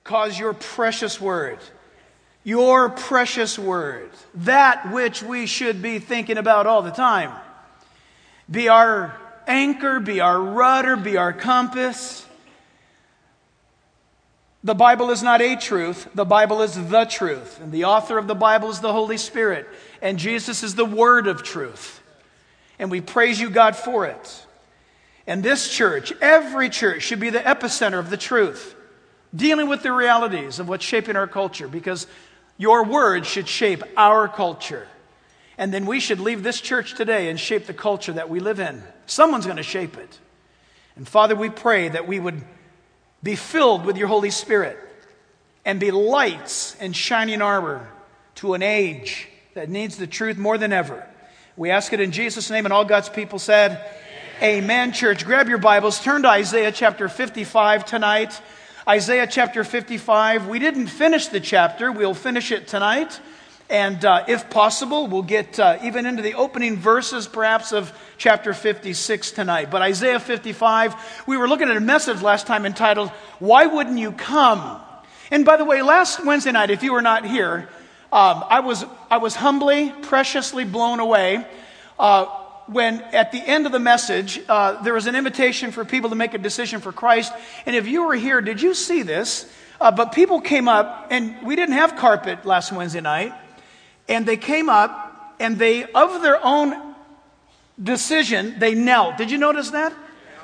cause your precious word, that which we should be thinking about all the time, be our anchor, be our rudder, be our compass. The Bible is not a truth. The Bible is the truth. And the author of the Bible is the Holy Spirit. And Jesus is the word of truth. And we praise you, God, for it. And this church, every church, should be the epicenter of the truth, dealing with the realities of what's shaping our culture, because your word should shape our culture. And then we should leave this church today and shape the culture that we live in. Someone's going to shape it. And Father, we pray that we would be filled with your Holy Spirit and be lights and shining armor to an age that needs the truth more than ever. We ask it in Jesus' name, and all God's people said, Amen. Church, grab your Bibles. Turn to Isaiah chapter 55 tonight. Isaiah chapter 55. We didn't finish the chapter. We'll finish it tonight. And if possible, we'll get even into the opening verses, perhaps, of chapter 56 tonight. But Isaiah 55, we were looking at a message last time entitled, Why Wouldn't You Come? And by the way, last Wednesday night, if you were not here, I was humbly, preciously blown away when at the end of the message, there was an invitation for people to make a decision for Christ. And if you were here, did you see this? But people came up, and we didn't have carpet last Wednesday night. And they came up, and they, of their own decision, they knelt. Did you notice that?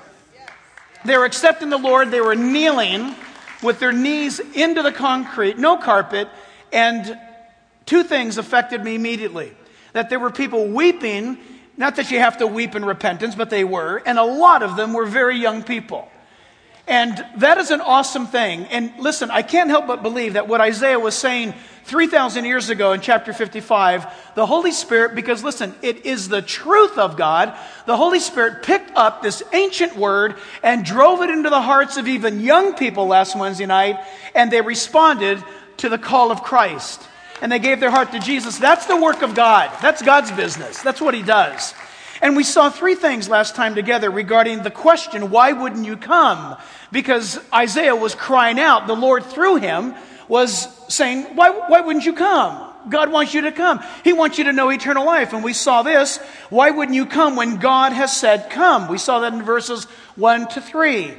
They were accepting the Lord. They were kneeling with their knees into the concrete, no carpet. And two things affected me immediately. That there were people weeping, not that you have to weep in repentance, but they were. And a lot of them were very young people. And that is an awesome thing. And listen, I can't help but believe that what Isaiah was saying 3,000 years ago in chapter 55, the Holy Spirit, because listen, it is the truth of God, the Holy Spirit picked up this ancient word and drove it into the hearts of even young people last Wednesday night, and they responded to the call of Christ. And they gave their heart to Jesus. That's the work of God. That's God's business. That's what He does. And we saw three things last time together regarding the question, why wouldn't you come? Because Isaiah was crying out. The Lord, through him, was saying, why wouldn't you come? God wants you to come. He wants you to know eternal life. And we saw this. Why wouldn't you come when God has said come? We saw that in verses 1 to 3.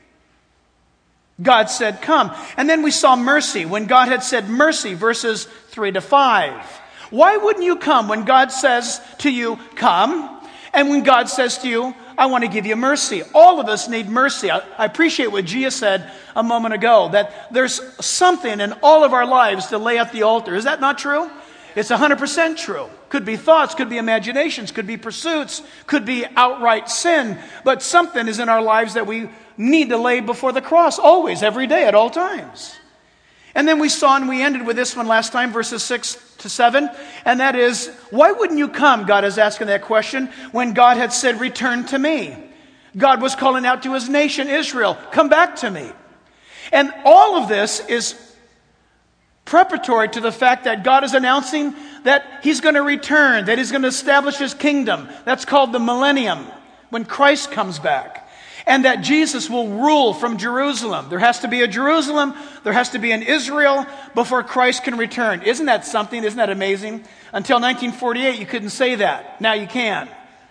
God said come. And then we saw mercy when God had said mercy, verses 3 to 5. Why wouldn't you come when God says to you, come? And when God says to you, I want to give you mercy. All of us need mercy. I appreciate what Gia said a moment ago, that there's something in all of our lives to lay at the altar. Is that not true? It's 100% true. Could be thoughts, could be imaginations, could be pursuits, could be outright sin. But something is in our lives that we need to lay before the cross always, every day, at all times. And then we saw, and we ended with this one last time, verses 6 to 7. And that is, why wouldn't you come? God is asking that question when God had said, return to me. God was calling out to his nation, Israel, come back to me. And all of this is preparatory to the fact that God is announcing that he's going to return, that he's going to establish his kingdom. That's called the millennium, when Christ comes back. And that Jesus will rule from Jerusalem. There has to be a Jerusalem, there has to be an Israel before Christ can return. Isn't that something? Isn't that amazing? Until 1948, you couldn't say that. Now you can.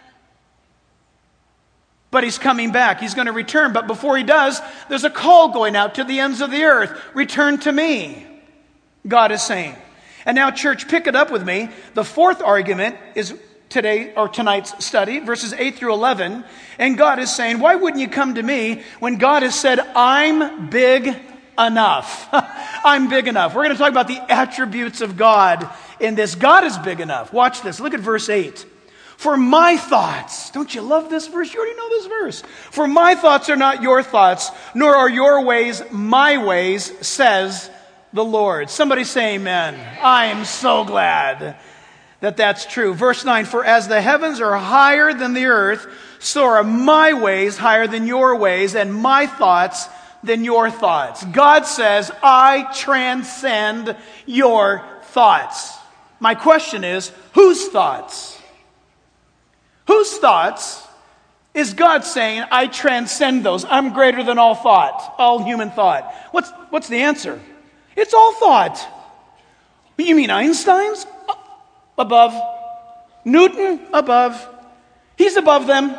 But he's coming back. He's going to return. But before he does, there's a call going out to the ends of the earth. Return to me, God is saying. And now, church, pick it up with me. The fourth argument is today or tonight's study, verses 8 through 11. And God is saying, why wouldn't you come to me when God has said, I'm big enough? I'm big enough. We're going to talk about the attributes of God in this. God is big enough. Watch this. Look at verse 8. For my thoughts, don't you love this verse? You already know this verse. For my thoughts are not your thoughts, nor are your ways my ways, says the Lord. Somebody say amen. I am so glad that that's true. Verse 9, for as the heavens are higher than the earth, so are my ways higher than your ways, and my thoughts than your thoughts. God says, I transcend your thoughts. My question is, whose thoughts? Whose thoughts Is God saying, I transcend those. I'm greater than all thought, all human thought? What's the answer? It's all thought. You mean Einstein's above? Newton above? He's above them.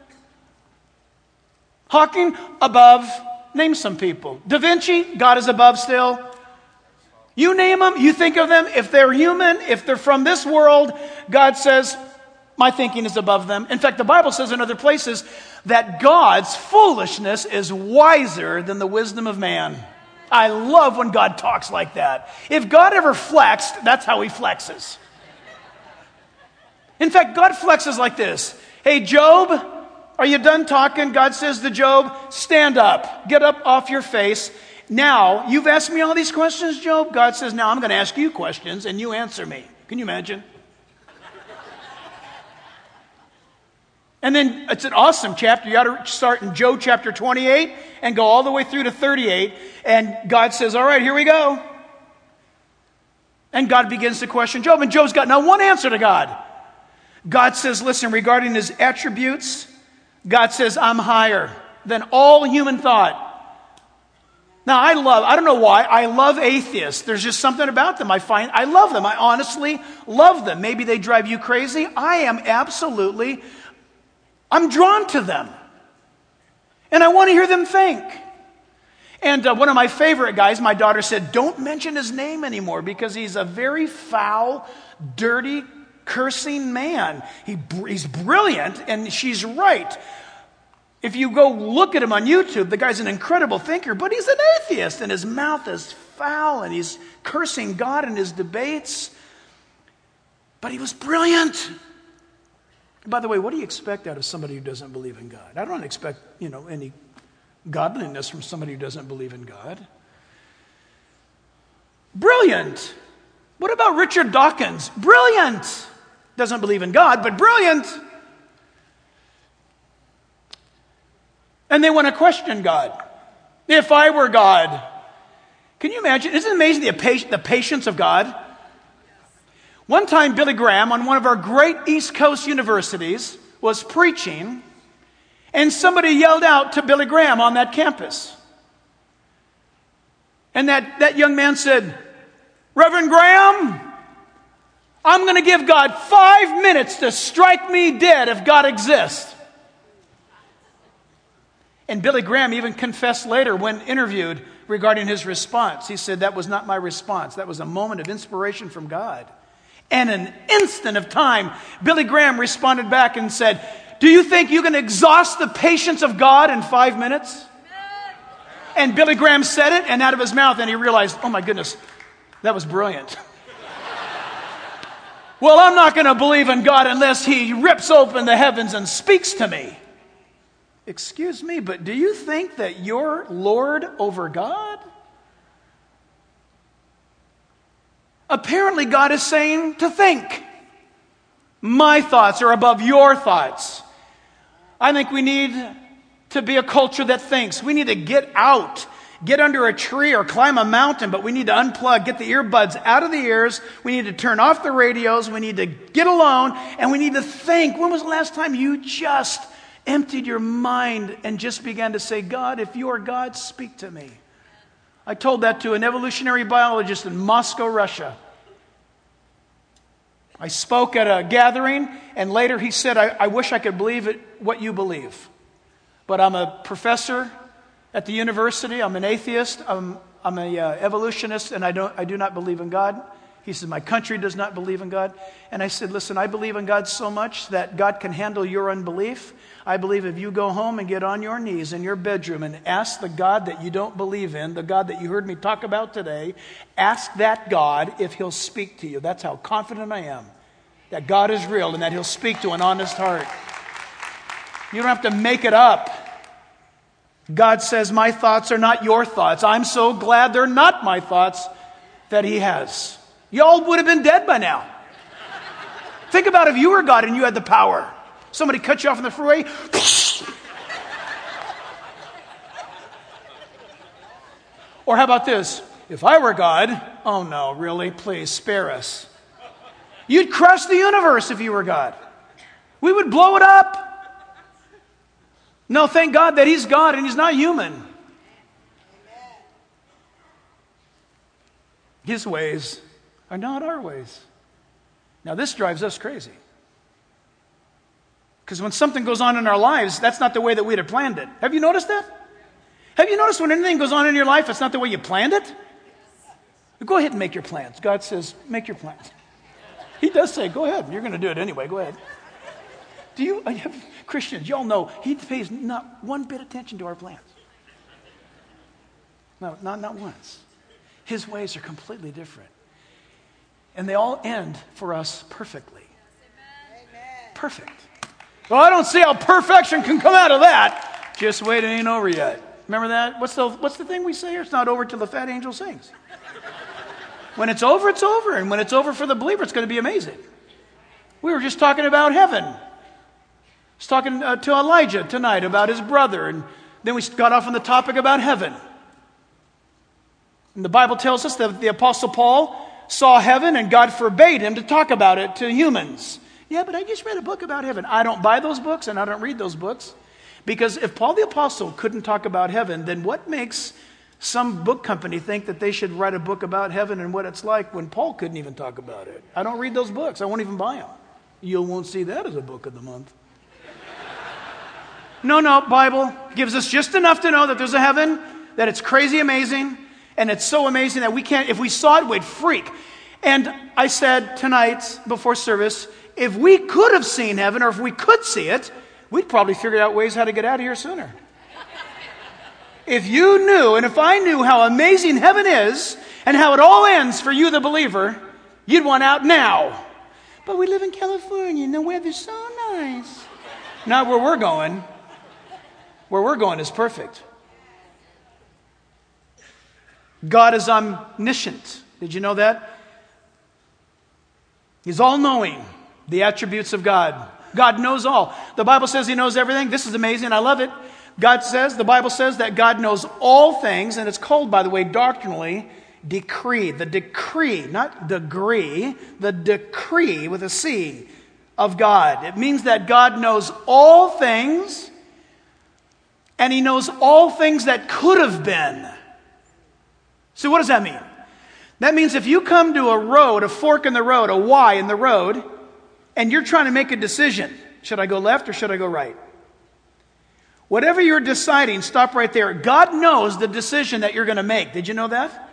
Hawking above. Name some people. Da Vinci, God is above still. You name them, you think of them. If they're human, if they're from this world, God says, my thinking is above them. In fact, the Bible says in other places that God's foolishness is wiser than the wisdom of man. I love when God talks like that. If God ever flexed, that's how he flexes. In fact, God flexes like this. Hey, Job, are you done talking? God says to Job, stand up. Get up off your face. Now, you've asked me all these questions, Job. God says, now I'm going to ask you questions and you answer me. Can you imagine? And then it's an awesome chapter. You ought to start in Job chapter 28 and go all the way through to 38. And God says, all right, here we go. And God begins to question Job. And Job's got now one answer to God. God says, listen, regarding his attributes, God says, I'm higher than all human thought. Now, I don't know why, I love atheists. There's just something about them I love them. I honestly love them. Maybe they drive you crazy. I'm drawn to them. And I want to hear them think. And one of my favorite guys, my daughter said, don't mention his name anymore because he's a very foul, dirty, cursing man. He's brilliant, and she's right. If you go look at him on YouTube, the guy's an incredible thinker, but he's an atheist, and his mouth is foul, and he's cursing God in his debates. But he was brilliant. By the way, what do you expect out of somebody who doesn't believe in God? I don't expect, any godliness from somebody who doesn't believe in God. Brilliant. What about Richard Dawkins? Brilliant. Doesn't believe in God, but brilliant. And they want to question God. If I were God. Can you imagine? Isn't it amazing the patience of God? One time, Billy Graham, on one of our great East Coast universities, was preaching, and somebody yelled out to Billy Graham on that campus. And that young man said, Reverend Graham, I'm going to give God 5 minutes to strike me dead if God exists. And Billy Graham even confessed later when interviewed regarding his response. He said, that was not my response. That was a moment of inspiration from God. And an instant of time, Billy Graham responded back and said, do you think you can exhaust the patience of God in 5 minutes? And Billy Graham said it, and out of his mouth, and he realized, oh my goodness, that was brilliant. Well, I'm not going to believe in God unless he rips open the heavens and speaks to me. Excuse me, but do you think that you're Lord over God? Apparently, God is saying to think. My thoughts are above your thoughts. I think we need to be a culture that thinks. We need to get out, get under a tree or climb a mountain, but we need to unplug, get the earbuds out of the ears. We need to turn off the radios. We need to get alone, and we need to think. When was the last time you just emptied your mind and just began to say, God, if you are God, speak to me? I told that to an evolutionary biologist in Moscow, Russia. I spoke at a gathering, and later he said, I wish I could believe it, what you believe. But I'm a professor at the university. I'm an atheist. I'm a evolutionist, and I do not believe in God. He said, my country does not believe in God. And I said, listen, I believe in God so much that God can handle your unbelief. I believe if you go home and get on your knees in your bedroom and ask the God that you don't believe in, the God that you heard me talk about today, ask that God if he'll speak to you. That's how confident I am that God is real and that he'll speak to an honest heart. You don't have to make it up. God says, my thoughts are not your thoughts. I'm so glad they're not my thoughts that he has. Y'all would have been dead by now. Think about if you were God and you had the power. Somebody cut you off in the freeway. Or how about this? If I were God, oh no, really? Please spare us. You'd crush the universe if you were God. We would blow it up. No, thank God that He's God and He's not human. His ways are not our ways. Now, this drives us crazy. Because when something goes on in our lives, that's not the way that we'd have planned it. Have you noticed that? Have you noticed when anything goes on in your life, it's not the way you planned it? Go ahead and make your plans. God says, make your plans. He does say, go ahead. You're going to do it anyway. Go ahead. Christians, y'all know, He pays not one bit attention to our plans. No, not once. His ways are completely different. And they all end for us perfectly. Perfect. Well, I don't see how perfection can come out of that. Just wait, it ain't over yet. Remember that? What's the thing we say here? It's not over till the fat angel sings. When it's over, it's over. And when it's over for the believer, it's going to be amazing. We were just talking about heaven. I was talking to Elijah tonight about his brother. And then we got off on the topic about heaven. And the Bible tells us that the Apostle Paul saw heaven and God forbade him to talk about it to humans. Yeah, but I just read a book about heaven. I don't buy those books and I don't read those books. Because if Paul the Apostle couldn't talk about heaven, then what makes some book company think that they should write a book about heaven and what it's like when Paul couldn't even talk about it? I don't read those books. I won't even buy them. You won't see that as a book of the month. No, Bible gives us just enough to know that there's a heaven, that it's crazy amazing, and it's so amazing that we can't, if we saw it, we'd freak. And I said tonight before service, if we could have seen heaven, or if we could see it, we'd probably figure out ways how to get out of here sooner. If you knew, and if I knew how amazing heaven is, and how it all ends for you, the believer, you'd want out now. But we live in California, and the weather's so nice. Not where we're going. Where we're going is perfect. God is omniscient. Did you know that? He's all-knowing. The attributes of God. God knows all. The Bible says He knows everything. This is amazing. I love it. The Bible says that God knows all things, and it's called, by the way, doctrinally, decree. The decree, not degree, the decree with a C of God. It means that God knows all things, and He knows all things that could have been. So what does that mean? That means if you come to a road, a fork in the road, a Y in the road, and you're trying to make a decision, should I go left or should I go right? Whatever you're deciding, stop right there. God knows the decision that you're going to make. Did you know that?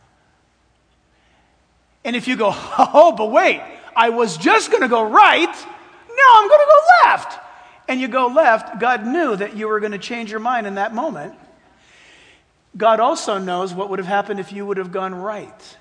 And if you go, oh, but wait, I was just going to go right. No, I'm going to go left. And you go left, God knew that you were going to change your mind in that moment. God also knows what would have happened if you would have gone right.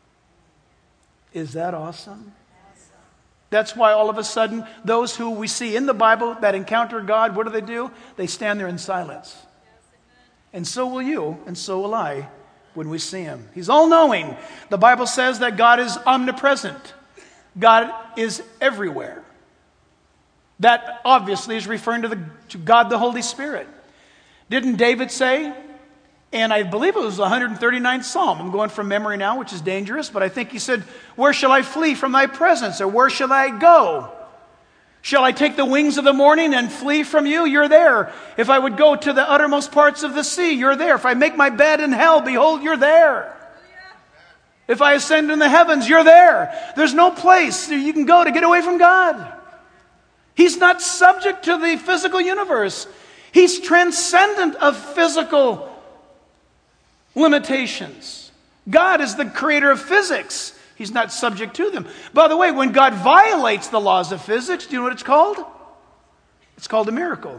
Is that awesome? That's why all of a sudden, those who we see in the Bible that encounter God, what do? They stand there in silence. And so will you, and so will I, when we see Him. He's all-knowing. The Bible says that God is omnipresent. God is everywhere. That obviously is referring to God the Holy Spirit. Didn't David say, and I believe it was the 139th Psalm. I'm going from memory now, which is dangerous, but I think he said, where shall I flee from thy presence? Or where shall I go? Shall I take the wings of the morning and flee from you? You're there. If I would go to the uttermost parts of the sea, you're there. If I make my bed in hell, behold, you're there. If I ascend in the heavens, you're there. There's no place you can go to get away from God. He's not subject to the physical universe. He's transcendent of physical limitations. God is the creator of physics. He's not subject to them. By the way, when God violates the laws of physics, do you know what it's called? It's called a miracle.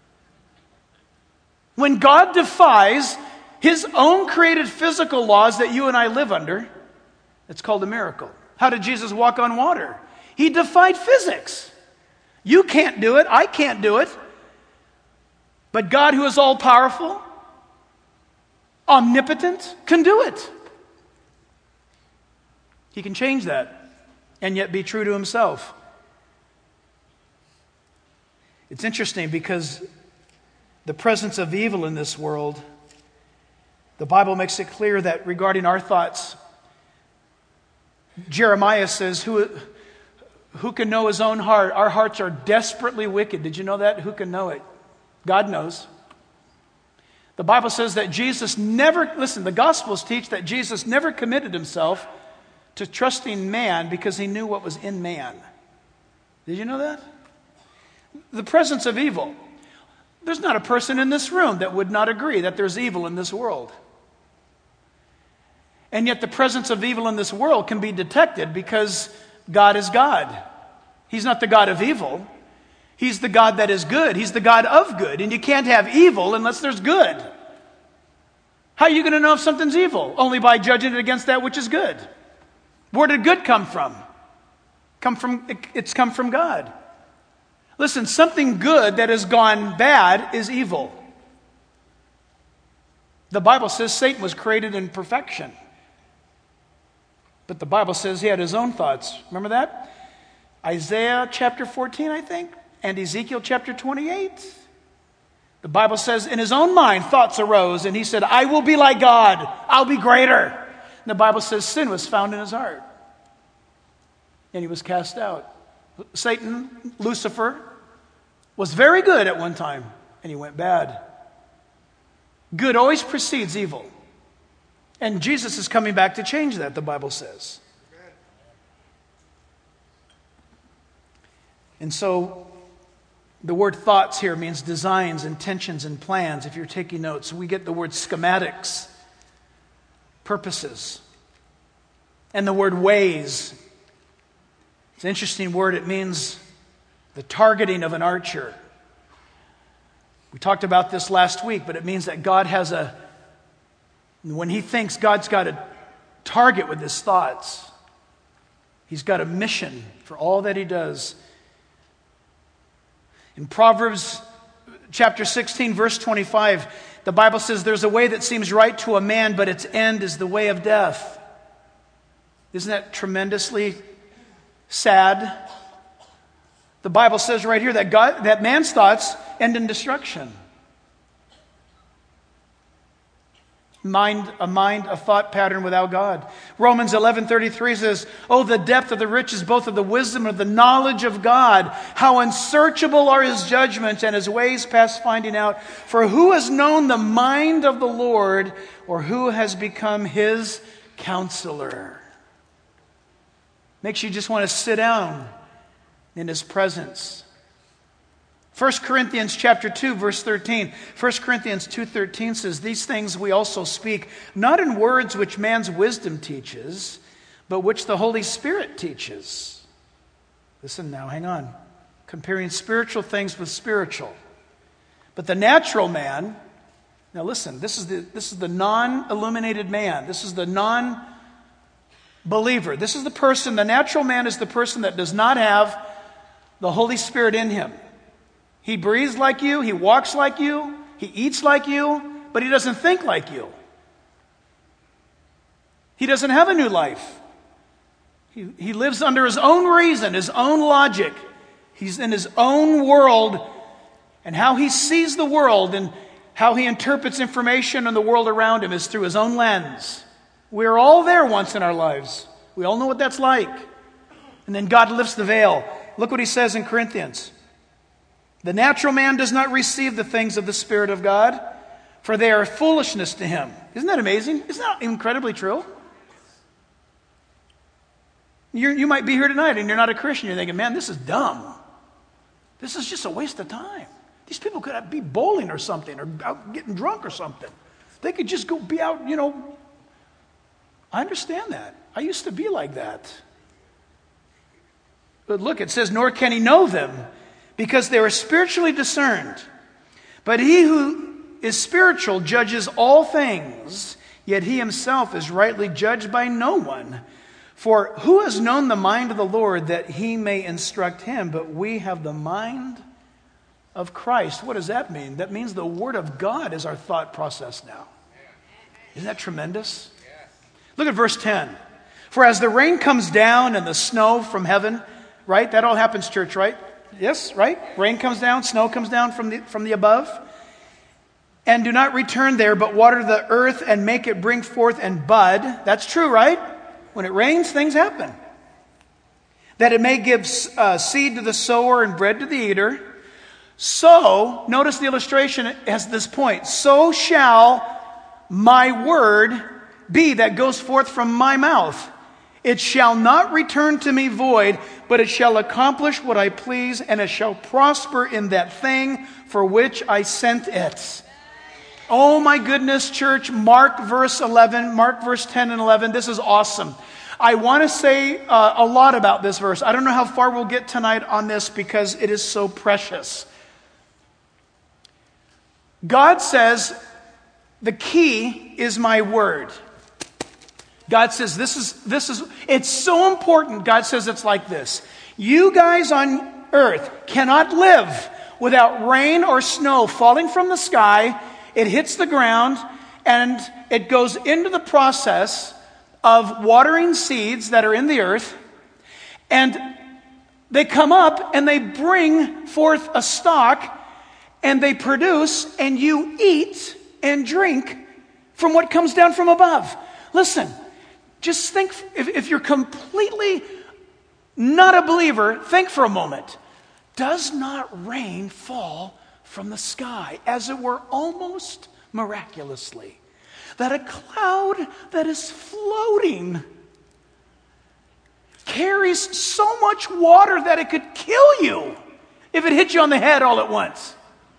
When God defies His own created physical laws that you and I live under, it's called a miracle. How did Jesus walk on water? He defied physics. You can't do it. I can't do it. But God, who is all-powerful, omnipotent, can do it. He can change that and yet be true to Himself. It's interesting because the presence of evil in this world, the Bible makes it clear that regarding our thoughts, Jeremiah says, who can know his own heart? Our hearts are desperately wicked. Did you know that? Who can know it? God knows. The Bible says that Jesus never, listen, the Gospels teach that Jesus never committed himself to trusting man because he knew what was in man. Did you know that? The presence of evil. There's not a person in this room that would not agree that there's evil in this world. And yet the presence of evil in this world can be detected because God is God. He's not the God of evil. He's the God that is good. He's the God of good. And you can't have evil unless there's good. How are you going to know if something's evil? Only by judging it against that which is good. Where did good come from? It's come from God. Listen, something good that has gone bad is evil. The Bible says Satan was created in perfection. But the Bible says he had his own thoughts. Remember that? Isaiah chapter 14, I think, and Ezekiel chapter 28. The Bible says in his own mind thoughts arose, and he said, I will be like God. I'll be greater. And the Bible says sin was found in his heart. And he was cast out. Satan, Lucifer, was very good at one time, and he went bad. Good always precedes evil. And Jesus is coming back to change that, the Bible says. And so the word thoughts here means designs, intentions, and plans. If you're taking notes, we get the word schematics, purposes. And the word ways. It's an interesting word. It means the targeting of an archer. We talked about this last week, but it means that God has when he thinks, God's got a target with his thoughts. He's got a mission for all that he does. In Proverbs chapter 16, verse 25, the Bible says there's a way that seems right to a man, but its end is the way of death. Isn't that tremendously sad? The Bible says right here that man's thoughts end in destruction. A thought pattern without God. Romans 11:33 says, oh, the depth of the riches, both of the wisdom and of the knowledge of God. How unsearchable are his judgments and his ways past finding out. For who has known the mind of the Lord, or who has become his counselor? Makes you just want to sit down in his presence. 1 Corinthians chapter 2, verse 13. 1 Corinthians 2:13 says, these things we also speak, not in words which man's wisdom teaches, but which the Holy Spirit teaches. Listen now, hang on. Comparing spiritual things with spiritual. But the natural man, now listen, this is the non-illuminated man. This is the non-believer. This is the person, the natural man is the person that does not have the Holy Spirit in him. He breathes like you, he walks like you, he eats like you, but he doesn't think like you. He doesn't have a new life. He lives under his own reason, his own logic. He's in his own world, and how he sees the world and how he interprets information in the world around him is through his own lens. We're all there once in our lives. We all know what that's like. And then God lifts the veil. Look what he says in Corinthians. The natural man does not receive the things of the Spirit of God, for they are foolishness to him. Isn't that amazing? Isn't that incredibly true? You might be here tonight and you're not a Christian. You're thinking, man, this is dumb. This is just a waste of time. These people could be bowling or something, or out getting drunk or something. They could just go be out, I understand that. I used to be like that. But look, it says, nor can he know them, because they are spiritually discerned. But he who is spiritual judges all things, yet he himself is rightly judged by no one. For who has known the mind of the Lord that he may instruct him? But we have the mind of Christ. What does that mean? That means the Word of God is our thought process now. Isn't that tremendous? Look at verse 10. For as the rain comes down and the snow from heaven, right? That all happens, church, right? Yes, right? Rain comes down, snow comes down from the above. And do not return there, but water the earth and make it bring forth and bud. That's true, right? When it rains, things happen. That it may give seed to the sower and bread to the eater. So, notice the illustration has this point. So shall my word be that goes forth from my mouth. It shall not return to me void, but it shall accomplish what I please, and it shall prosper in that thing for which I sent it. Oh my goodness, church, Mark verse 10 and 11. This is awesome. I want to say a lot about this verse. I don't know how far we'll get tonight on this because it is so precious. God says, the key is my word. God says, this is, it's so important. God says it's like this. You guys on earth cannot live without rain or snow falling from the sky. It hits the ground and it goes into the process of watering seeds that are in the earth. And they come up and they bring forth a stalk and they produce, and you eat and drink from what comes down from above. Listen, just think, if you're completely not a believer, think for a moment. Does not rain fall from the sky, as it were, almost miraculously? That a cloud that is floating carries so much water that it could kill you if it hit you on the head all at once.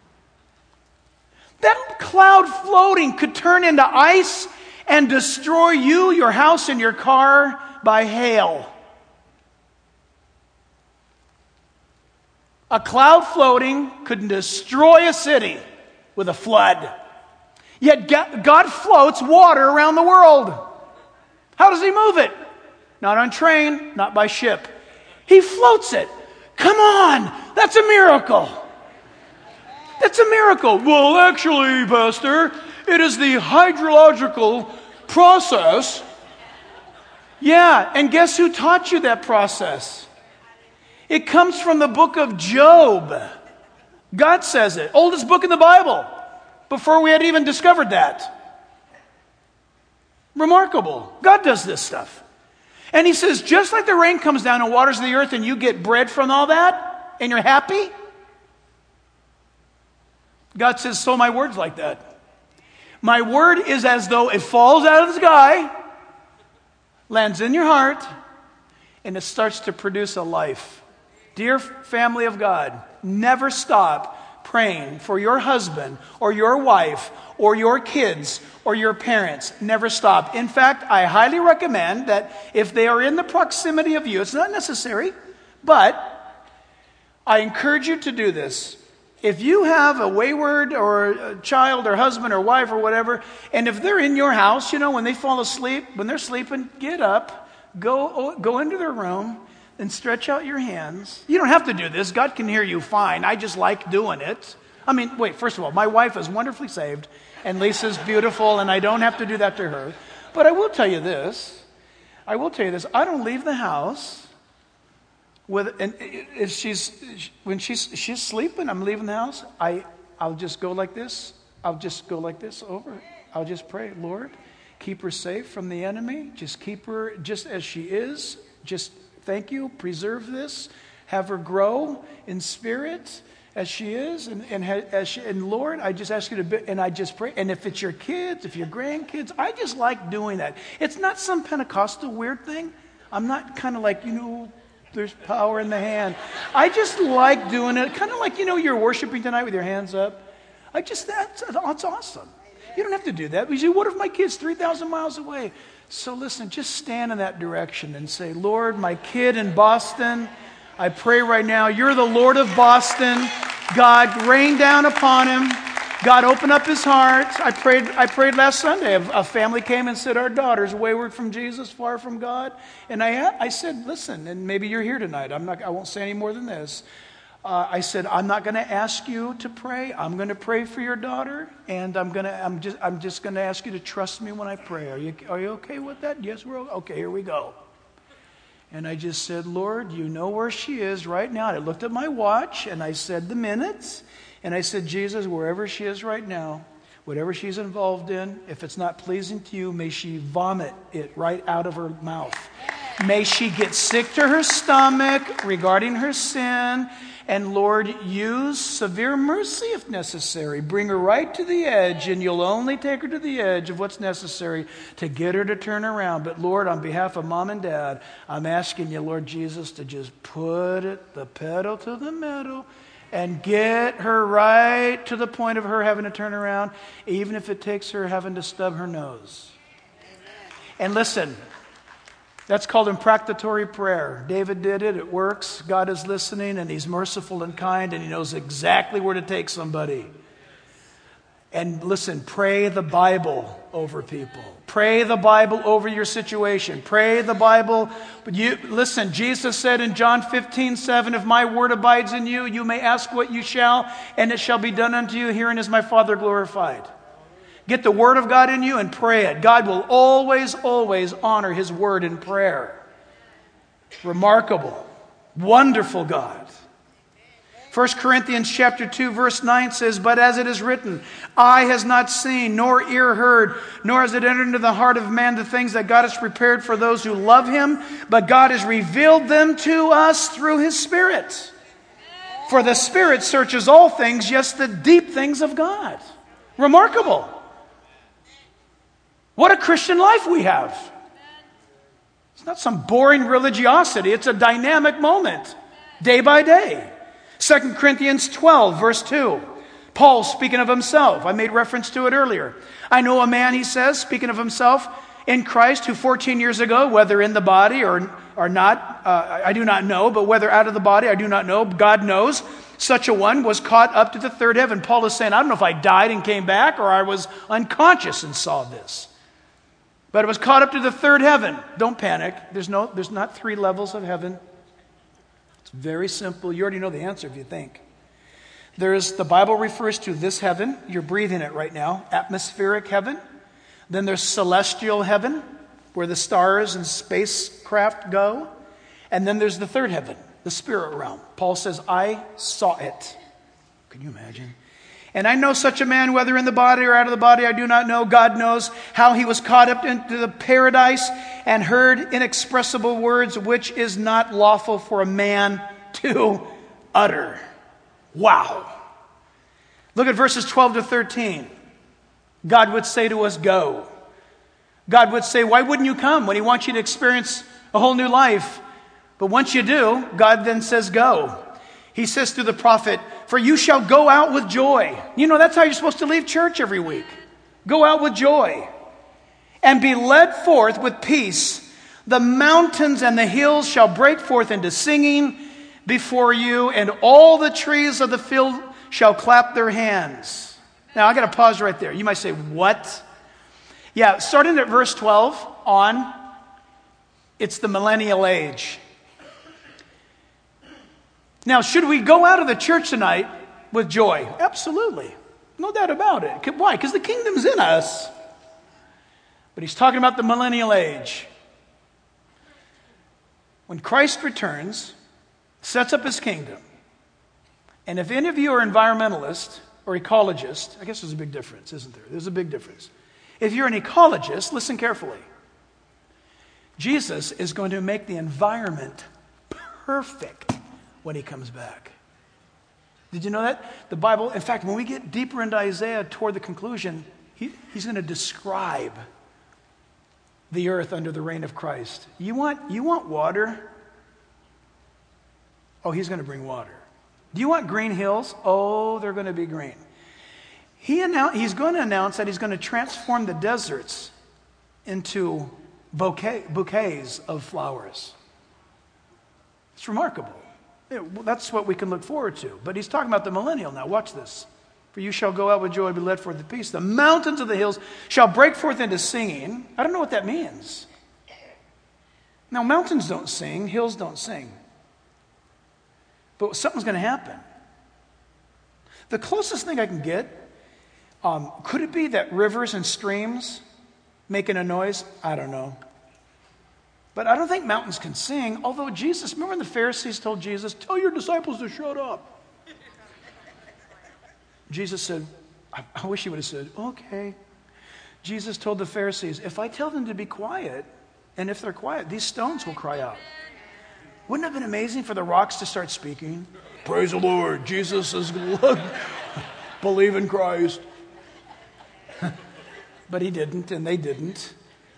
That cloud floating could turn into ice and destroy you, your house, and your car by hail. A cloud floating could destroy a city with a flood. Yet God floats water around the world. How does he move it? Not on train, not by ship. He floats it. Come on, that's a miracle. That's a miracle. Well, actually, Pastor, it is the hydrological process. Yeah, and guess who taught you that process? It comes from the book of Job. God says it. Oldest book in the Bible. Before we had even discovered that. Remarkable. God does this stuff. And he says, just like the rain comes down and waters the earth and you get bread from all that, and you're happy, God says, so my word's like that. My word is as though it falls out of the sky, lands in your heart, and it starts to produce a life. Dear family of God, never stop praying for your husband or your wife or your kids or your parents. Never stop. In fact, I highly recommend that if they are in the proximity of you, it's not necessary, but I encourage you to do this. If you have a wayward or a child or husband or wife or whatever, and if they're in your house, when they fall asleep, when they're sleeping, get up, go into their room and stretch out your hands. You don't have to do this. God can hear you fine. I just like doing it. I mean, wait, first of all, my wife is wonderfully saved, and Lisa's beautiful, and I don't have to do that to her. But I will tell you this. I don't leave the house when she's sleeping, I'm leaving the house, I'll just go like this. I'll just go like this over. I'll just pray, Lord, keep her safe from the enemy. Just keep her just as she is. Just thank you. Preserve this. Have her grow in spirit as she is. And Lord, I just ask you to, and I just pray. And if it's your kids, if your grandkids, I just like doing that. It's not some Pentecostal weird thing. I'm not kind of like, there's power in the hand. I just like doing it. Kind of like, you're worshiping tonight with your hands up. That's awesome. You don't have to do that. Because what if my kid's 3,000 miles away? So listen, just stand in that direction and say, Lord, my kid in Boston, I pray right now, you're the Lord of Boston. God, rain down upon him. God, open up his heart. I prayed last Sunday. A family came and said, our daughter's wayward from Jesus, far from God. And I said, listen, and maybe you're here tonight. I won't say any more than this. I said, I'm not going to ask you to pray. I'm going to pray for your daughter, and I'm just going to ask you to trust me when I pray. Are you okay with that? Yes, we're okay. Here we go. And I just said, Lord, you know where she is right now. And I looked at my watch, and I said the minutes. And I said, Jesus, wherever she is right now, whatever she's involved in, if it's not pleasing to you, may she vomit it right out of her mouth. May she get sick to her stomach regarding her sin. And Lord, use severe mercy if necessary. Bring her right to the edge, and you'll only take her to the edge of what's necessary to get her to turn around. But Lord, on behalf of Mom and Dad, I'm asking you, Lord Jesus, to just put the pedal to the metal and get her right to the point of her having to turn around, even if it takes her having to stub her nose. And listen, that's called imprecatory prayer. David did it. It works. God is listening, and He's merciful and kind, and He knows exactly where to take somebody. And listen, pray the Bible over people. Pray the Bible over your situation. Pray the Bible. But listen, Jesus said in John 15:7, if my word abides in you, you may ask what you shall, and it shall be done unto you. Herein is my Father glorified. Get the Word of God in you and pray it. God will always, always honor His Word in prayer. Remarkable, wonderful God. 1 Corinthians chapter 2, verse 9 says, but as it is written, eye has not seen, nor ear heard, nor has it entered into the heart of man the things that God has prepared for those who love Him, but God has revealed them to us through His Spirit. For the Spirit searches all things, yes, the deep things of God. Remarkable. What a Christian life we have. It's not some boring religiosity. It's a dynamic moment, day by day. 2 Corinthians 12, verse 2. Paul speaking of himself. I made reference to it earlier. I know a man, he says, speaking of himself, in Christ, who 14 years ago, whether in the body or not, I do not know, but whether out of the body, I do not know. God knows. Such a one was caught up to the third heaven. Paul is saying, I don't know if I died and came back or I was unconscious and saw this. But it was caught up to the third heaven. Don't panic. There's not 3 levels of heaven. It's very simple. You already know the answer if you think. The Bible refers to this heaven. You're breathing it right now. Atmospheric heaven. Then there's celestial heaven, where the stars and spacecraft go. And then there's the third heaven, the spirit realm. Paul says, I saw it. Can you imagine? And I know such a man, whether in the body or out of the body, I do not know. God knows how he was caught up into the paradise and heard inexpressible words, which is not lawful for a man to utter. Wow. Look at verses 12 to 13. God would say to us, go. God would say, why wouldn't you come when He wants you to experience a whole new life? But once you do, God then says, go. He says through the prophet, for you shall go out with joy. You know, that's how you're supposed to leave church every week. Go out with joy. And be led forth with peace. The mountains and the hills shall break forth into singing before you, and all the trees of the field shall clap their hands. Now, I got to pause right there. You might say, what? Yeah, starting at verse 12 on, it's the millennial age. Now, should we go out of the church tonight with joy? Absolutely. No doubt about it. Why? Because the kingdom's in us. But he's talking about the millennial age. When Christ returns, sets up His kingdom, and if any of you are environmentalists or ecologists, I guess there's a big difference, isn't there? There's a big difference. If you're an ecologist, listen carefully. Jesus is going to make the environment perfect when He comes back. Did you know that? The Bible, in fact, when we get deeper into Isaiah toward the conclusion, he's going to describe the earth under the reign of Christ. You want water? Oh, He's going to bring water. Do you want green hills? Oh, they're going to be green. He's going to announce that He's going to transform the deserts into bouquets of flowers. It's remarkable. That's what we can look forward to. But He's talking about the millennial now. Watch this. For you shall go out with joy, be led forth with peace. The mountains of the hills shall break forth into singing. I don't know what that means. Now, mountains don't sing, hills don't sing. But something's going to happen. The closest thing I can get, could it be that rivers and streams making a noise? I don't know. But I don't think mountains can sing, although Jesus, remember when the Pharisees told Jesus, tell your disciples to shut up. Jesus said, I wish He would have said, okay. Jesus told the Pharisees, if I tell them to be quiet, And if they're quiet, these stones will cry out. Wouldn't it have been amazing for the rocks to start speaking? Praise the Lord. Jesus is good. Believe in Christ. But he didn't, and they didn't.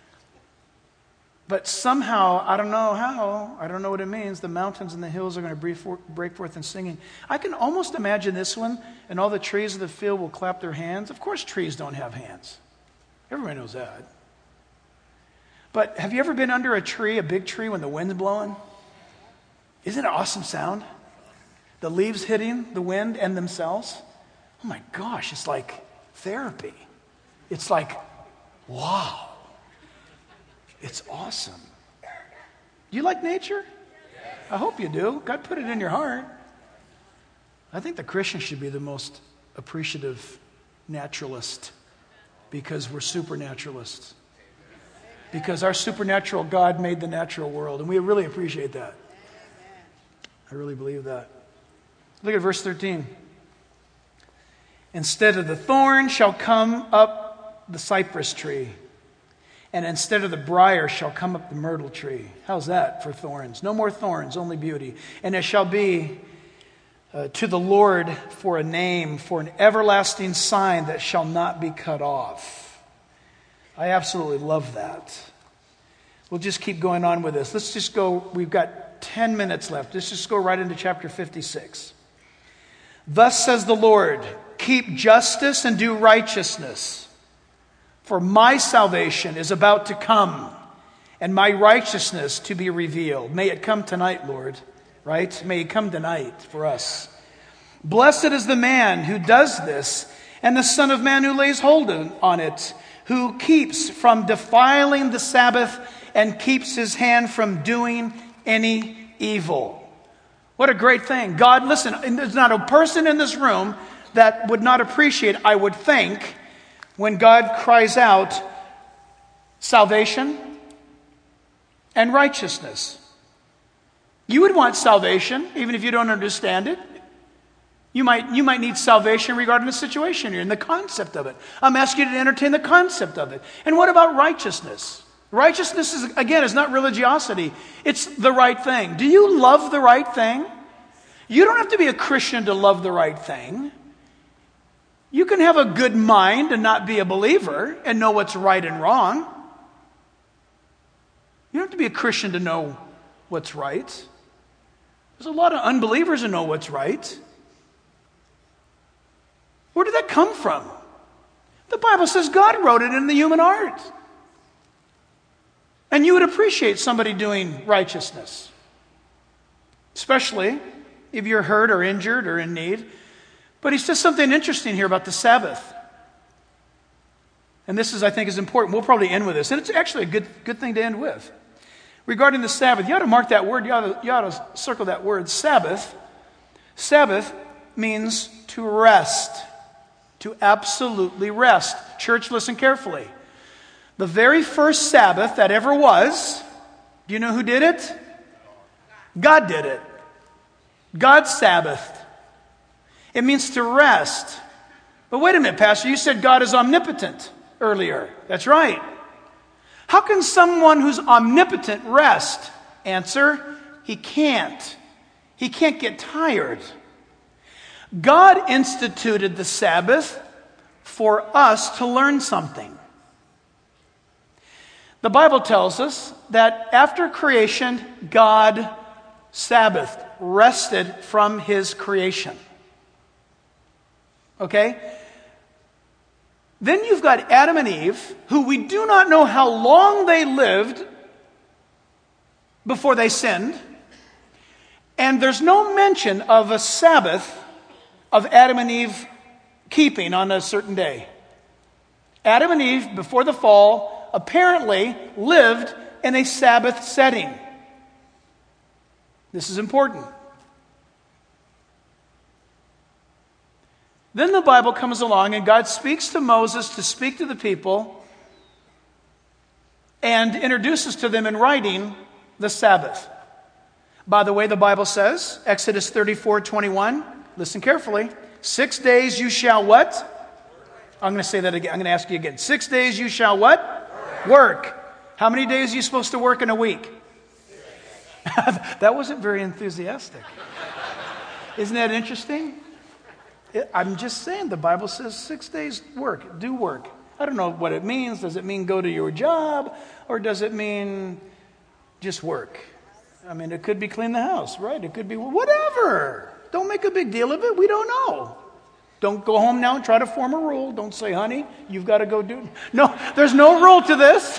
But somehow, I don't know how, I don't know what it means, the mountains and the hills are going to break forth in singing. I can almost imagine this one, and all the trees of the field will clap their hands. Of course trees don't have hands. Everybody knows that. But have you ever been under a tree, a big tree, when the wind's blowing? Isn't it an awesome sound? The leaves hitting the wind and themselves. Oh my gosh, it's like therapy. It's like, wow. It's awesome. Do you like nature? I hope you do. God put it in your heart. I think the Christian should be the most appreciative naturalist because we're supernaturalists. Because our supernatural God made the natural world, and we really appreciate that. I really believe that. Look at verse 13. Instead of the thorn shall come up the cypress tree, and instead of the briar shall come up the myrtle tree. How's that for thorns? No more thorns, only beauty. And it shall be to the Lord for a name, for an everlasting sign that shall not be cut off. I absolutely love that. We'll just keep going on with this. Let's just go, we've got 10 minutes left. Let's just go right into chapter 56. Thus says the Lord, keep justice and do righteousness. For my salvation is about to come, and my righteousness to be revealed. May it come tonight, Lord, right? May it come tonight for us. Blessed is the man who does this, and the Son of Man who lays hold on it, who keeps from defiling the Sabbath and keeps his hand from doing any evil. What a great thing. God, listen, there's not a person in this room that would not appreciate, I would think, when God cries out salvation and righteousness. You would want salvation, even if you don't understand it. You might need salvation regarding the situation you're in, the concept of it. I'm asking you to entertain the concept of it. And what about righteousness? Righteousness is not religiosity. It's the right thing. Do you love the right thing? You don't have to be a Christian to love the right thing. You can have a good mind and not be a believer and know what's right and wrong. You don't have to be a Christian to know what's right. There's a lot of unbelievers who know what's right. Where did that come from? The Bible says God wrote it in the human heart. And you would appreciate somebody doing righteousness. Especially if you're hurt or injured or in need. But he says something interesting here about the Sabbath. And this I think, is important. We'll probably end with this. And it's actually a good thing to end with. Regarding the Sabbath, you ought to mark that word. You ought to circle that word, Sabbath. Sabbath means to rest. To absolutely rest. Church, listen carefully. The very first Sabbath that ever was, do you know who did it? God did it. God Sabbathed. It means to rest. But wait a minute, Pastor, you said God is omnipotent earlier. That's right. How can someone who's omnipotent rest? Answer, he can't. He can't get tired. God instituted the Sabbath for us to learn something. The Bible tells us that after creation, God Sabbathed, rested from his creation. Okay? Then you've got Adam and Eve, who we do not know how long they lived before they sinned. And there's no mention of a Sabbath of Adam and Eve keeping on a certain day. Adam and Eve, before the fall, apparently lived in a Sabbath setting. This is important. Then the Bible comes along and God speaks to Moses to speak to the people and introduces to them in writing the Sabbath. By the way, the Bible says, Exodus 34:21, listen carefully, 6 days you shall what? I'm going to say that again. I'm going to ask you again. 6 days you shall what? Work. How many days are you supposed to work in a week? That wasn't very enthusiastic. Isn't that interesting? I'm just saying, the Bible says 6 days work, do work. I don't know what it means. Does it mean go to your job? Or does it mean just work? I mean, it could be clean the house, right? It could be whatever. Don't make a big deal of it. We don't know. Don't go home now and try to form a rule. Don't say, honey, you've got to go do it. No, there's no rule to this.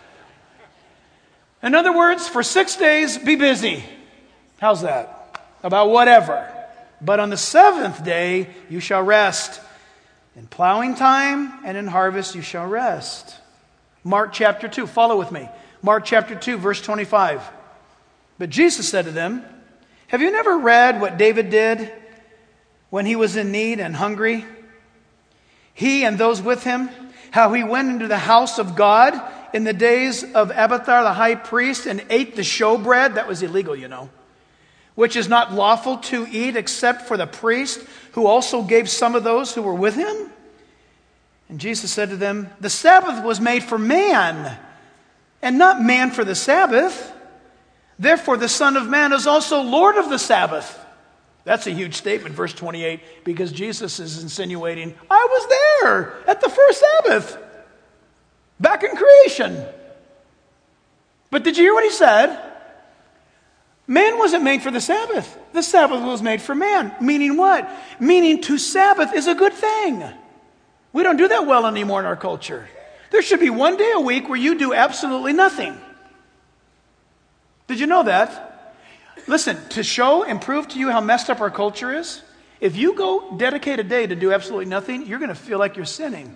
In other words, for 6 days, be busy. How's that? About whatever. But on the seventh day, you shall rest. In plowing time and in harvest, you shall rest. Mark chapter 2, follow with me. Mark chapter 2, verse 25. But Jesus said to them, have you never read what David did when he was in need and hungry? He and those with him, how he went into the house of God in the days of Abiathar the high priest and ate the showbread. That was illegal, you know. Which is not lawful to eat except for the priest, who also gave some of those who were with him. And Jesus said to them, the Sabbath was made for man, and not man for the Sabbath. Therefore the Son of Man is also Lord of the Sabbath. That's a huge statement, verse 28, because Jesus is insinuating, I was there at the first Sabbath, back in creation. But did you hear what he said? Man wasn't made for the Sabbath. The Sabbath was made for man. Meaning what? Meaning to Sabbath is a good thing. We don't do that well anymore in our culture. There should be one day a week where you do absolutely nothing. Did you know that? Listen, to show and prove to you how messed up our culture is, if you go dedicate a day to do absolutely nothing, you're going to feel like you're sinning.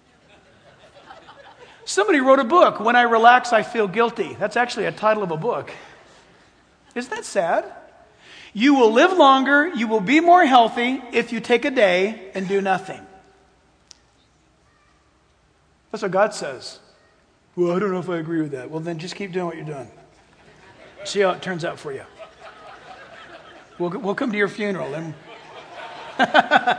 Somebody wrote a book, When I Relax, I Feel Guilty. That's actually a title of a book. Isn't that sad? You will live longer, you will be more healthy if you take a day and do nothing. That's what God says. Well, I don't know if I agree with that. Well, then just keep doing what you're doing. See how it turns out for you. We'll come to your funeral. And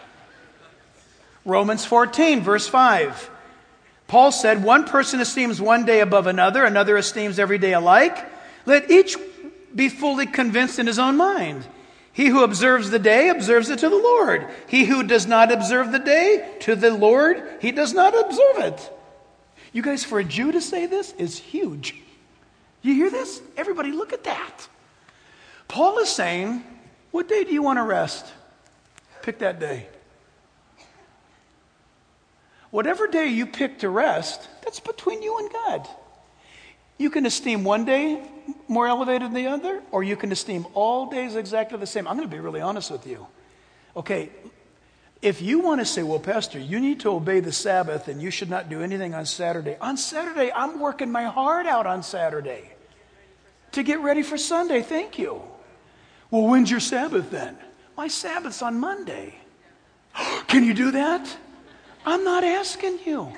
Romans 14, verse 5. Paul said, one person esteems one day above another, another esteems every day alike. Let each be fully convinced in his own mind. He who observes the day observes it to the Lord. He who does not observe the day to the Lord, he does not observe it. You guys, for a Jew to say this is huge. You hear this? Everybody look at that. Paul is saying, what day do you want to rest? Pick that day. Whatever day you pick to rest, that's between you and God. You can esteem one day more elevated than the other, or you can esteem all days exactly the same. I'm going to be really honest with you. Okay, if you want to say, well, Pastor, you need to obey the Sabbath and you should not do anything on Saturday. On Saturday, I'm working my heart out on Saturday to get ready for Sunday. Thank you. Well, when's your Sabbath then? My Sabbath's on Monday. Can you do that? I'm not asking you.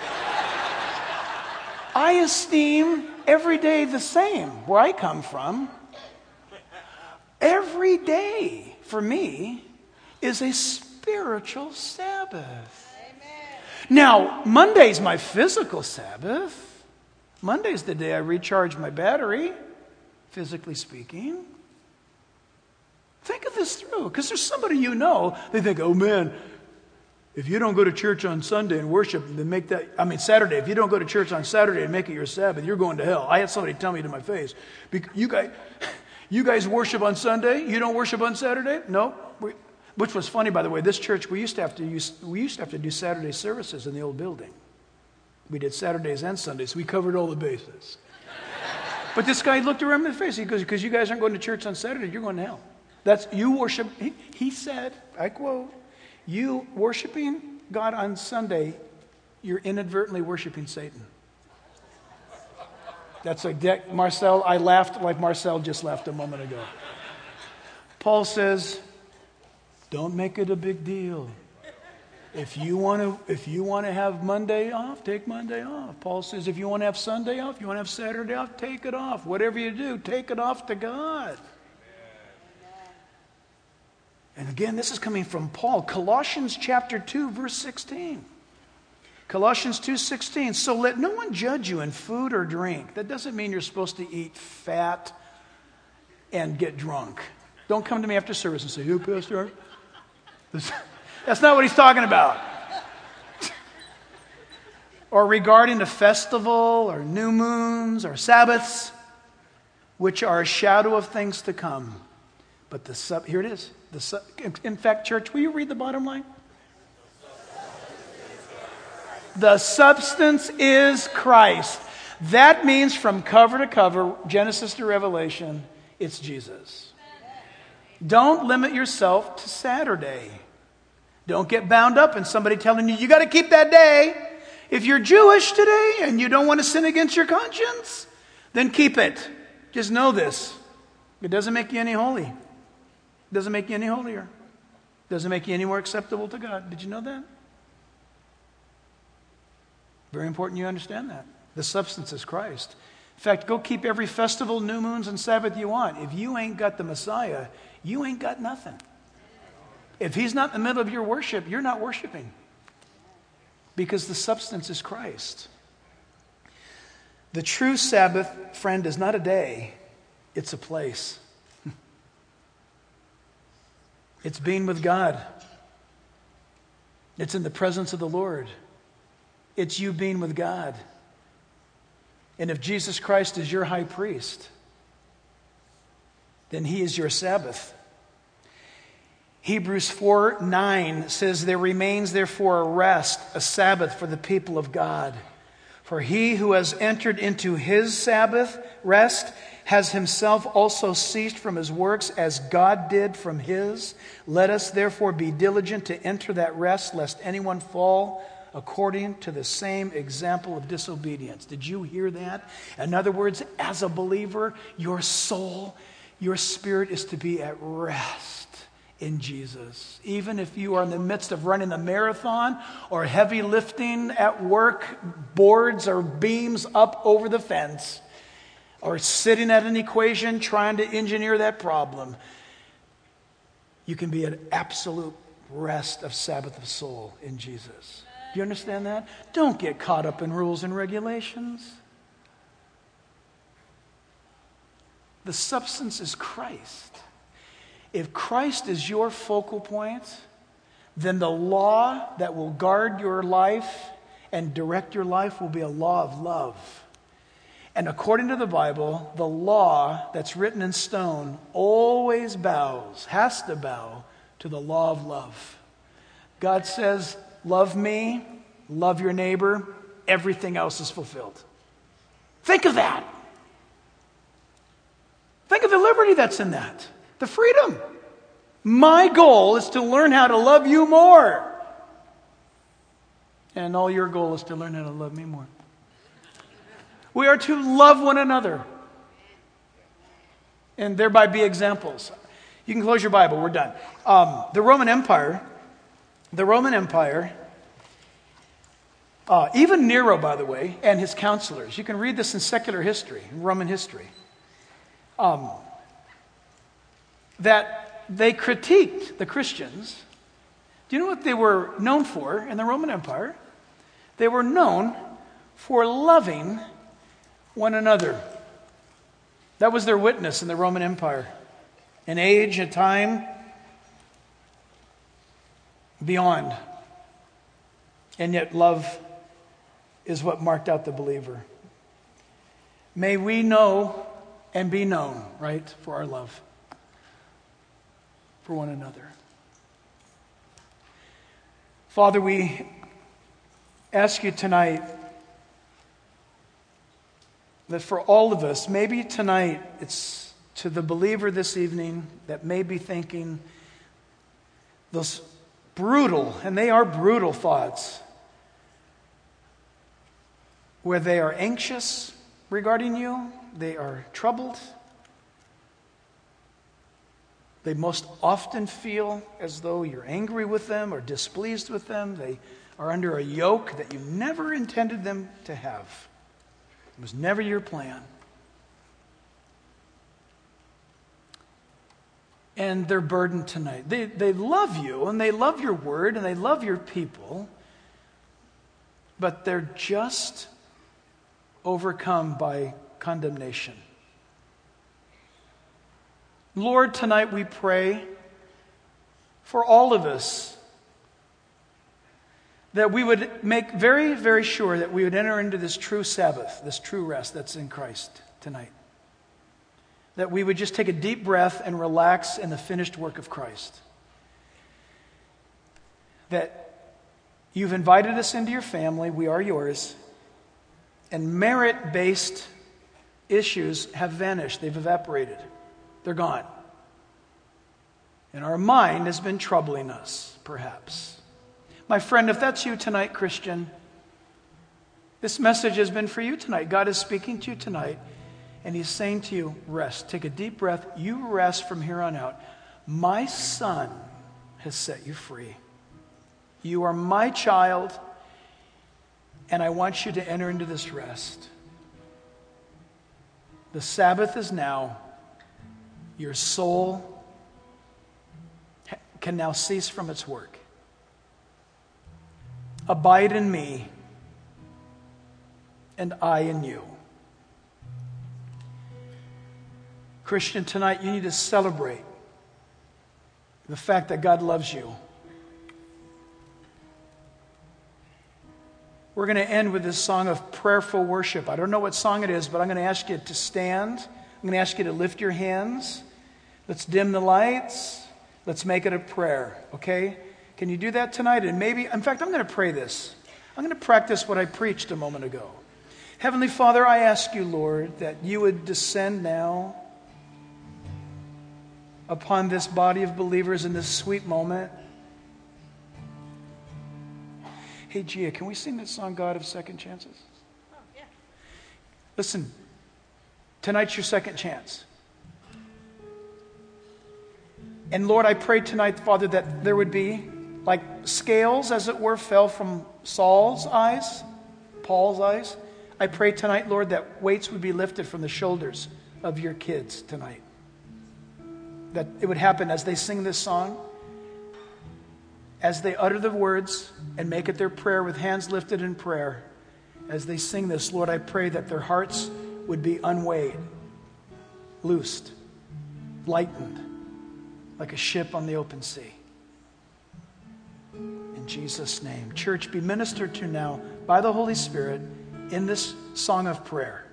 I esteem every day the same where I come from. Every day for me is a spiritual Sabbath. Amen. Now, Monday's my physical Sabbath. Monday's the day I recharge my battery, physically speaking. Think of this through, because there's somebody you know, they think, oh man, if you don't go to church on Sunday and worship, then Saturday, if you don't go to church on Saturday and make it your Sabbath, you're going to hell. I had somebody tell me to my face, you guys worship on Sunday? You don't worship on Saturday? No. Which was funny, by the way. This church, we used to have to do Saturday services in the old building. We did Saturdays and Sundays. We covered all the bases. But this guy looked around in the face. He goes, because you guys aren't going to church on Saturday, you're going to hell. That's you worship. He said, I quote, you worshiping God on Sunday, you're inadvertently worshiping Satan. That's like Marcel. I laughed like Marcel just laughed a moment ago. Paul says, don't make it a big deal. If you want to have Monday off, take Monday off. Paul says, if you want to have Sunday off, you want to have Saturday off, take it off. Whatever you do, take it off to God. And again, this is coming from Paul. Colossians chapter 2, verse 16. Colossians 2:16, so let no one judge you in food or drink. That doesn't mean you're supposed to eat fat and get drunk. Don't come to me after service and say, "You, Pastor." That's not what he's talking about. Or regarding a festival or new moons or Sabbaths, which are a shadow of things to come. But here it is. In fact, church, will you read the bottom line? The substance is Christ. That means from cover to cover, Genesis to Revelation, it's Jesus. Don't limit yourself to Saturday. Don't get bound up in somebody telling you got to keep that day. If you're Jewish today and you don't want to sin against your conscience, then keep it. Just know this. It doesn't make you any holy. It doesn't make you any holier. It doesn't make you any more acceptable to God. Did you know that? Very important you understand that. The substance is Christ. In fact, go keep every festival, new moons, and Sabbath you want. If you ain't got the Messiah, you ain't got nothing. If he's not in the middle of your worship, you're not worshiping. Because the substance is Christ. The true Sabbath, friend, is not a day, it's a place. It's being with God. It's in the presence of the Lord. It's you being with God. And if Jesus Christ is your high priest, then he is your Sabbath. Hebrews 4:9 says, there remains therefore a rest, a Sabbath for the people of God. For he who has entered into his Sabbath rest has himself also ceased from his works as God did from his. Let us therefore be diligent to enter that rest, lest anyone fall according to the same example of disobedience. Did you hear that? In other words, as a believer, your soul, your spirit is to be at rest in Jesus. Even if you are in the midst of running a marathon or heavy lifting at work, boards or beams up over the fence, or sitting at an equation trying to engineer that problem, you can be at absolute rest of Sabbath of soul in Jesus. Do you understand that? Don't get caught up in rules and regulations. The substance is Christ. If Christ is your focal point, then the law that will guard your life and direct your life will be a law of love. And according to the Bible, the law that's written in stone always has to bow to the law of love. God says, love me, love your neighbor, everything else is fulfilled. Think of that. Think of the liberty that's in that. The freedom. My goal is to learn how to love you more. And all your goal is to learn how to love me more. We are to love one another. And thereby be examples. You can close your Bible. We're done. The Roman Empire, even Nero, by the way, and his counselors. You can read this in secular history, in Roman history. That they critiqued the Christians. Do you know what they were known for in the Roman Empire? They were known for loving one another. That was their witness in the Roman Empire. An age, a time beyond. And yet love is what marked out the believer. May we know and be known, right, for our love for one another. Father, we ask you tonight that for all of us, maybe tonight it's to the believer this evening that may be thinking those brutal, and they are brutal thoughts, where they are anxious regarding you, they are troubled. They most often feel as though you're angry with them or displeased with them. They are under a yoke that you never intended them to have. It was never your plan. And they're burdened tonight. They love you, and they love your word, and they love your people. but they're just overcome by condemnation. Lord, tonight we pray for all of us that we would make very, very sure that we would enter into this true Sabbath, this true rest that's in Christ tonight. That we would just take a deep breath and relax in the finished work of Christ. That you've invited us into your family, we are yours, and merit-based issues have vanished, they've evaporated, they're gone. And our mind has been troubling us, perhaps. My friend, if that's you tonight, Christian, this message has been for you tonight. God is speaking to you tonight, and He's saying to you, rest. Take a deep breath. You rest from here on out. My Son has set you free. You are my child, and I want you to enter into this rest. The Sabbath is now. Your soul can now cease from its work. Abide in me, and I in you. Christian, tonight you need to celebrate the fact that God loves you. We're going to end with this song of prayerful worship. I don't know what song it is, but I'm going to ask you to stand. I'm going to ask you to lift your hands. Let's dim the lights. Let's make it a prayer, okay? Can you do that tonight? And maybe, in fact, I'm going to pray this. I'm going to practice what I preached a moment ago. Heavenly Father, I ask you, Lord, that you would descend now upon this body of believers in this sweet moment. Hey, Gia, can we sing that song, God of Second Chances? Oh, yeah. Listen, tonight's your second chance. And Lord, I pray tonight, Father, that there would be, like scales, as it were, fell from Saul's eyes, Paul's eyes. I pray tonight, Lord, that weights would be lifted from the shoulders of your kids tonight. That it would happen as they sing this song, as they utter the words and make it their prayer with hands lifted in prayer. As they sing this, Lord, I pray that their hearts would be unweighed, loosed, lightened, like a ship on the open sea. In Jesus' name. Church, be ministered to now by the Holy Spirit in this song of prayer.